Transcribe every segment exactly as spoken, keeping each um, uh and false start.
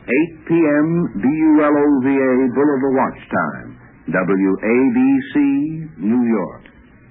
eight p.m. B U L O V A Boulevard Watch Time. W A B C, New York.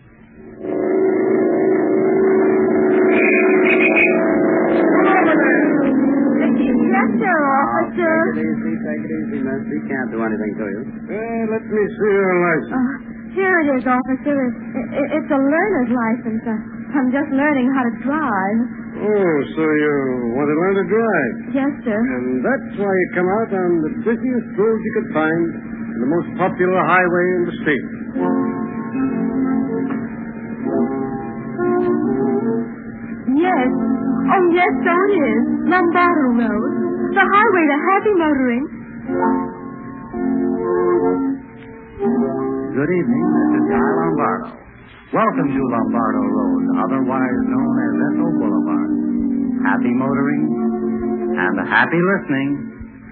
Yes, sir, officer. Take it easy, take it easy, miss. He can't do anything to you. Uh, let me see your license. Uh, here it is, officer. It, it, it's a learner's license. Uh, I'm just learning how to drive. Oh, so you want to learn to drive? Yes, sir. And that's why you come out on the busiest road you could find, and the most popular highway in the state. Yes. Oh, yes, so it is. Lombardo Road. The highway to happy motoring. Good evening. This is Guy Lombardo. Welcome to Lombardo Road, otherwise known as Esso Boulevard. Happy motoring and happy listening.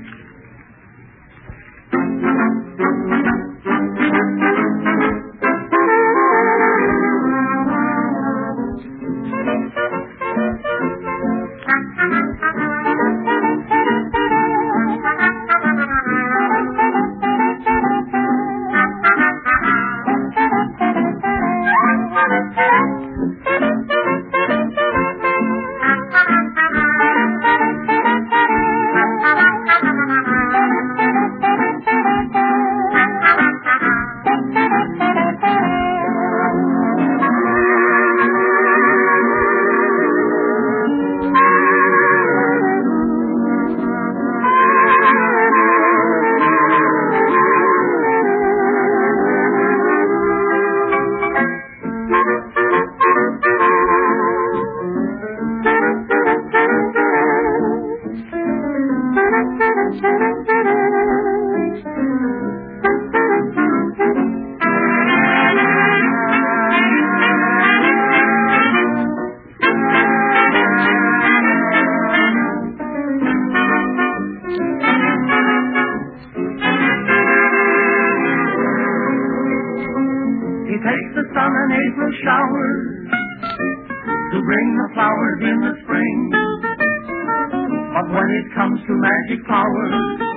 Showers to bring the flowers in the spring. But when it comes to magic powers,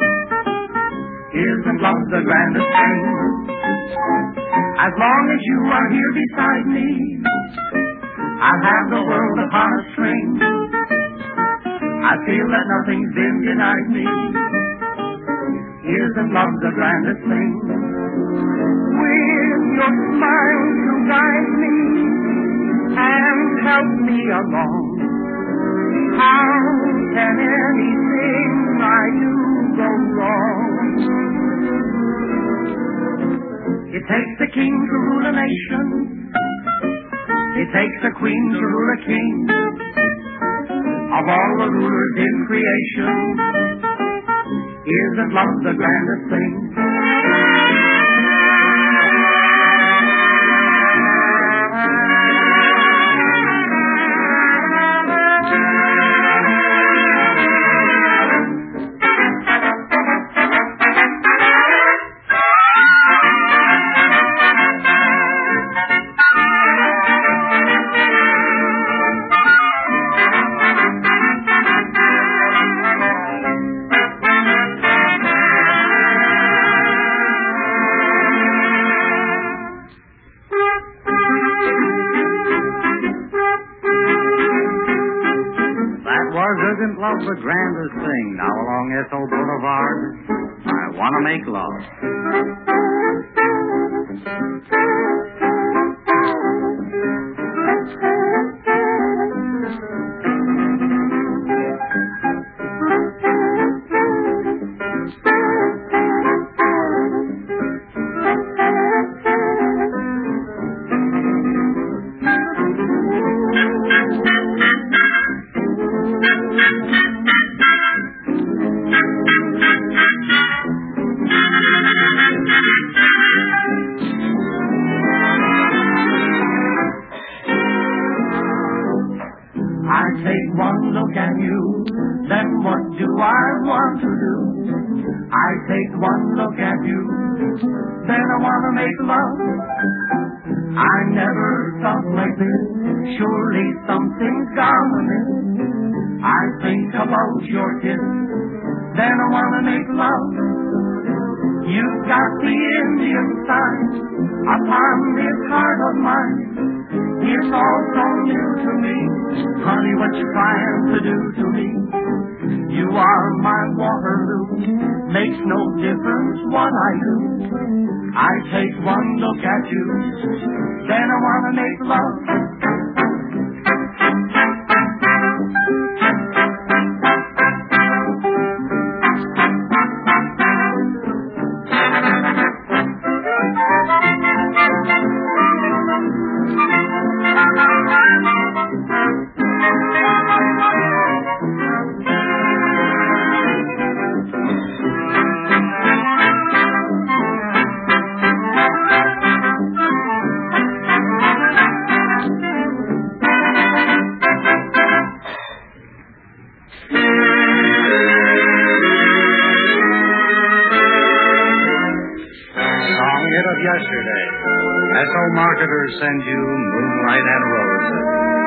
isn't love the grandest thing? As long as you are here beside me, I'll have the world upon a string. I feel that nothing's been denied me. Isn't love the grandest thing? With your smile to guide me and help me along, how can anything I do go wrong? It takes a king to rule a nation. It takes a queen to rule a king. Of all the rulers in creation, isn't love the grandest thing? Isn't love the grandest thing? Now along Esso Boulevard, I want to make love. One look at you, then what do I want to do? I take one look at you, then I want to make love. I never thought like this, surely something's gone amiss. I think about your kiss, then I want to make love. You've got the Indian sign upon this heart of mine. It's all so new to me. Honey, what you trying to do to me? You are my Waterloo. Makes no difference what I do. I take one look at you, then I want to make love. Yesterday, S O Marketers send you Moonlight and Roses.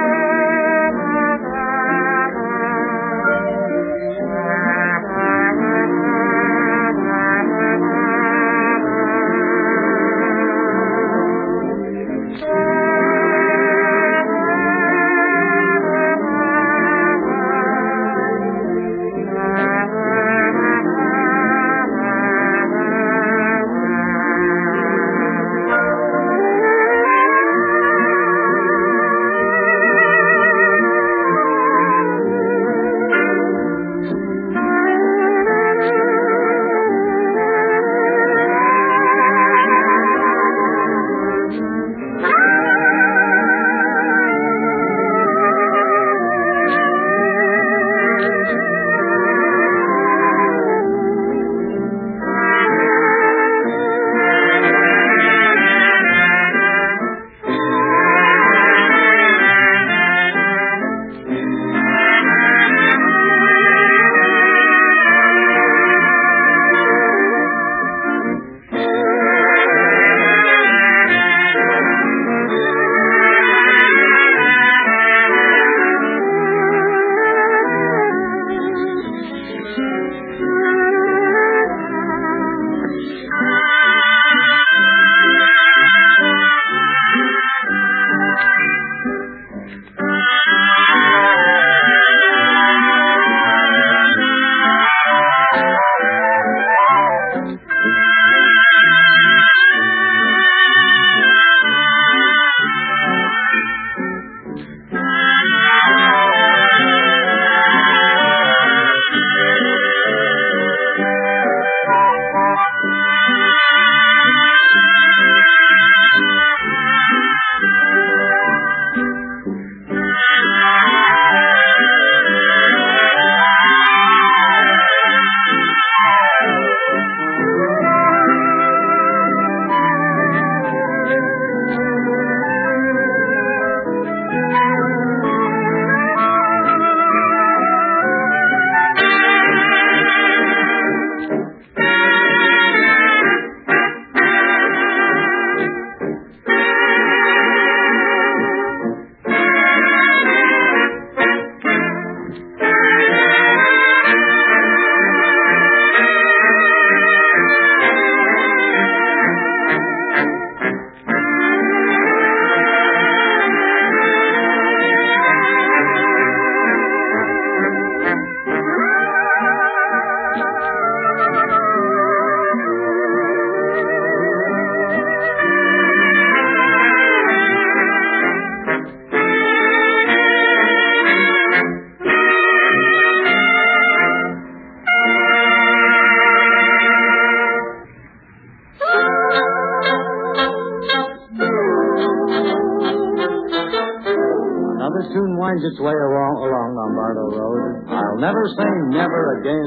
Its way along, along Lombardo Road. I'll never say never again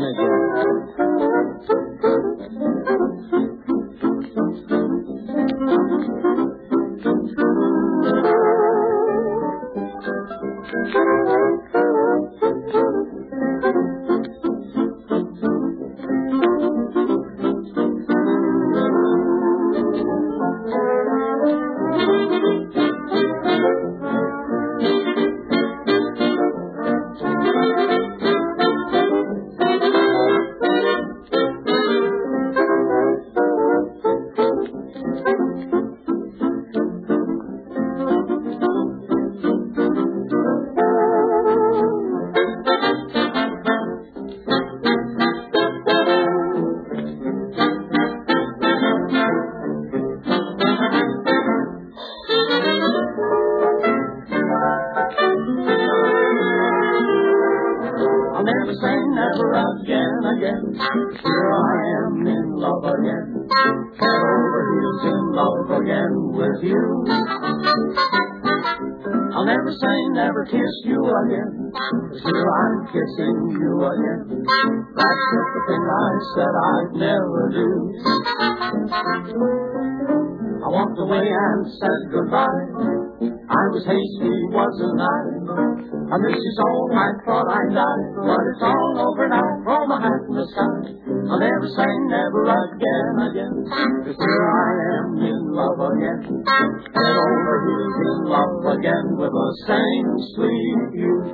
again. again, again. Here I am in love again. Head over heels in love again with you. I'll never say never kiss you again. Here I'm kissing you again. That's just the thing I said I'd never do. I walked away and said goodbye. I was hasty, wasn't I? I miss you so, I thought I'd die. But it's all over now, throw my hat in the sky. I'll never say never again, again. 'Cause here I am in love again. Head over heels in love again with the same sweet youth.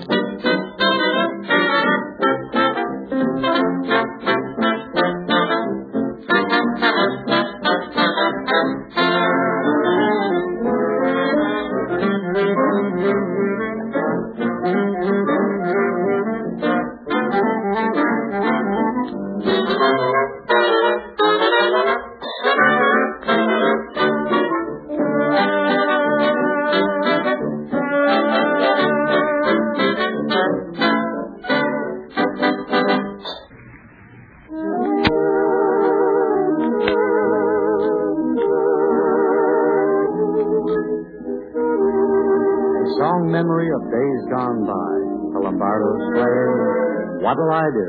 Song memory of days gone by. The Lombardo's playing What'll I Do?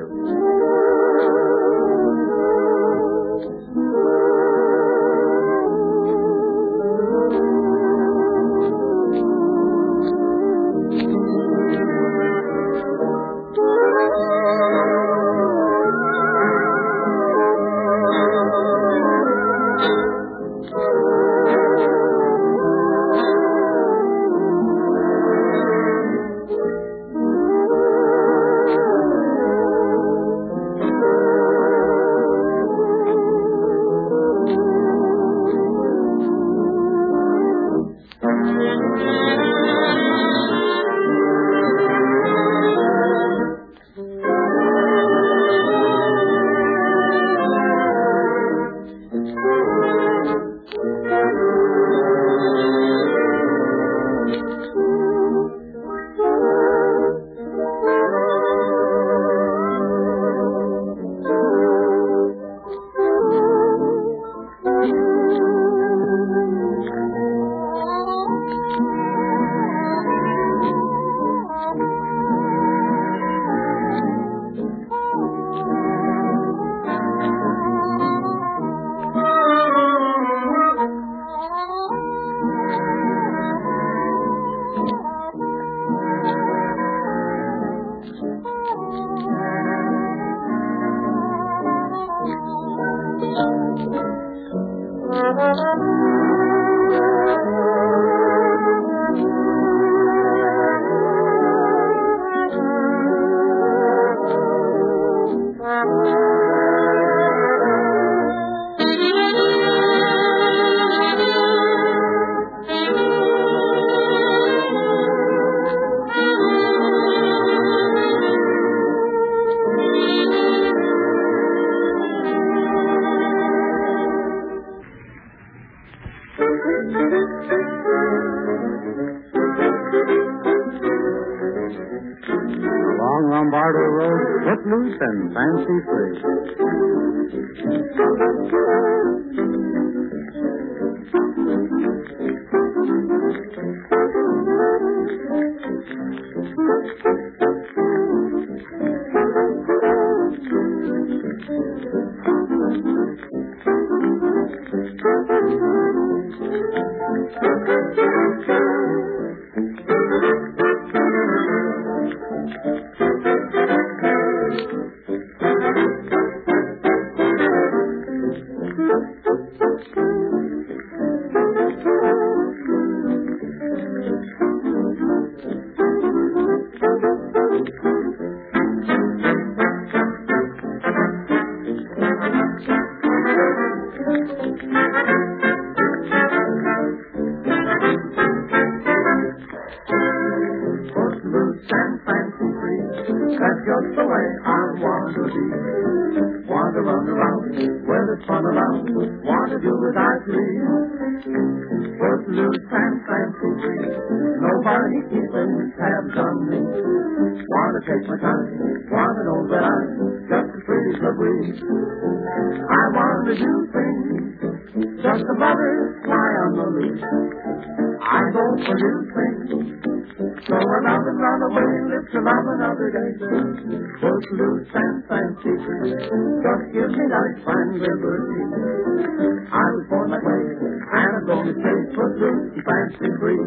Along Lombardo Road, footloose and fancy free. That's just the way I want to be. Want to run around where there's fun around. Want to do as I please. Footloose and fancy free. Nobody keeping tabs on me. Wanna take my time, wanna know that I'm just as free as a breeze. I wanna do things just a butterfly on the leaf. I go for new things, so around and round the way, live to love another day. Just loose and fancy, just give me life and liberty. I was born that way, and I'm going to stay for loose and fancy free.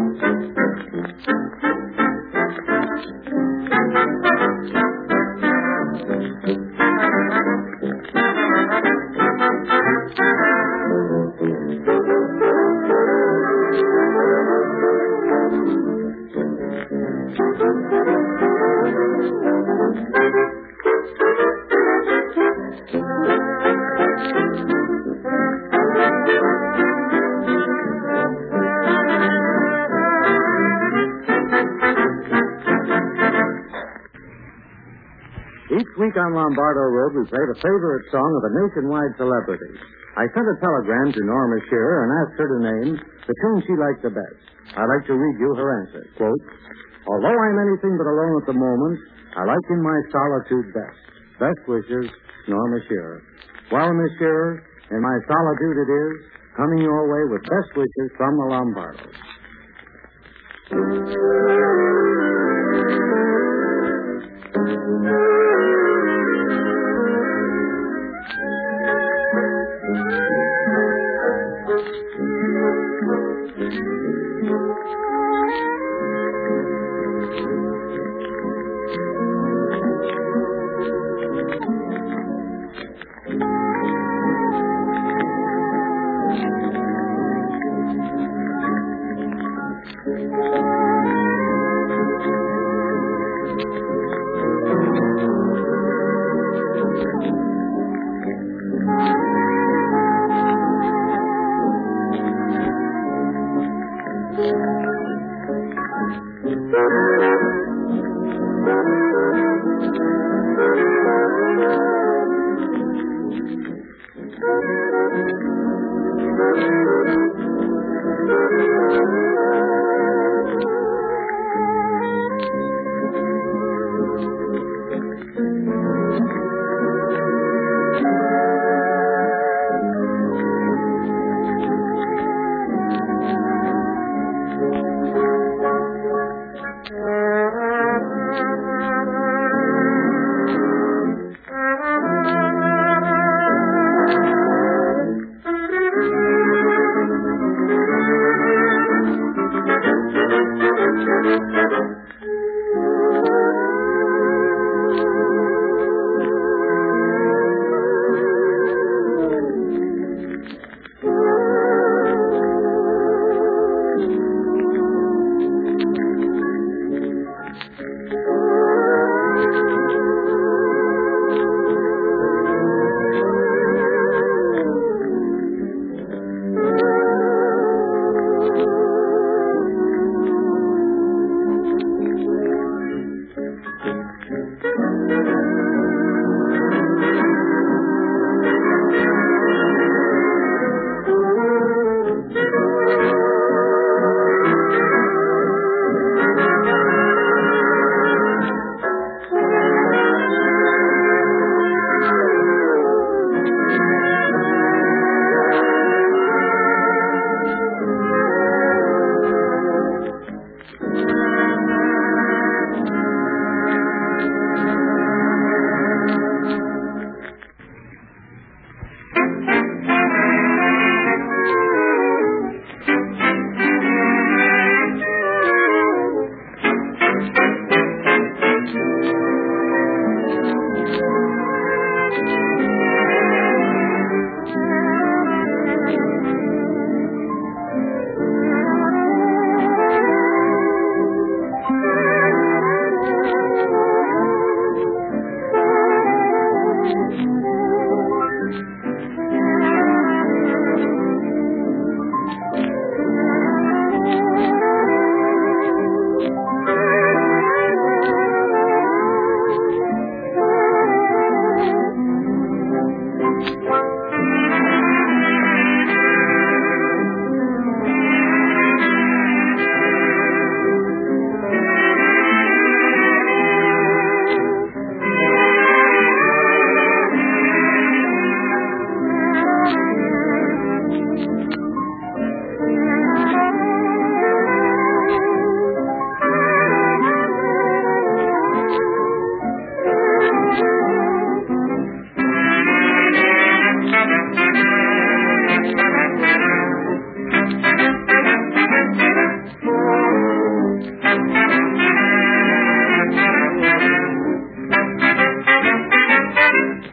Each week on Lombardo Road, we played a favorite song of a nationwide celebrity. I sent a telegram to Norma Shearer and asked her to name the tune she liked the best. I'd like to read you her answer. Quote, although I'm anything but alone at the moment, I like in my solitude best. Best wishes, Norma Shearer. Well, Miss Shearer, in my solitude it is, coming your way with best wishes from the Lombardos.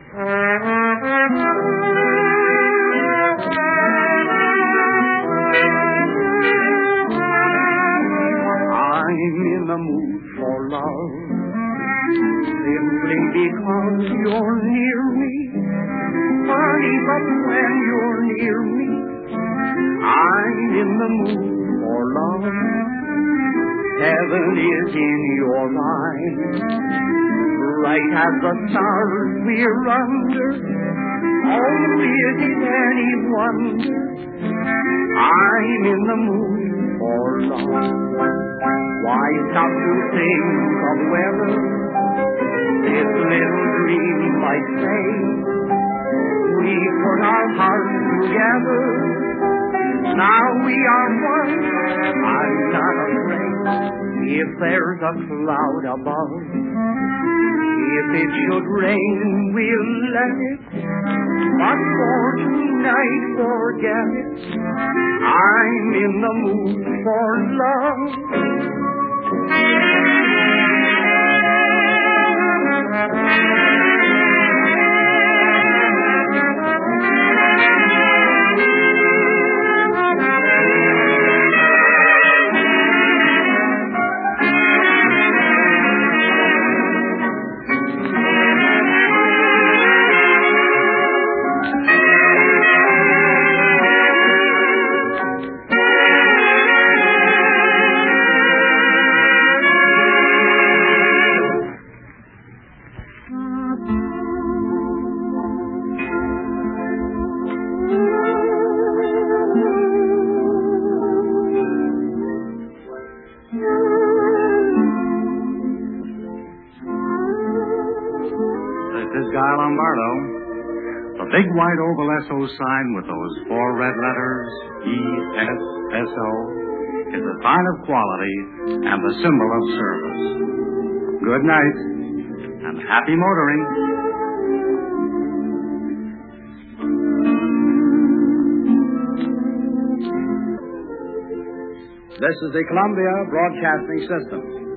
I'm in the mood for love, simply because you're near me. Funny, but when you're near me, I'm in the mood for love. Heaven is in your mind, bright as the stars we're under. Oh, is it any wonder I'm in the mood for love? Why stop to think of weather? This little dream might say we put our hearts together. Now we are one. I'm not afraid if there's a cloud above. If it should rain, we'll let it. But for tonight, forget it. I'm in the mood for love. This is Guy Lombardo. The big white oval S O sign with those four red letters, E S S O, is a sign of quality and the symbol of service. Good night, and happy motoring. This is the Columbia Broadcasting System.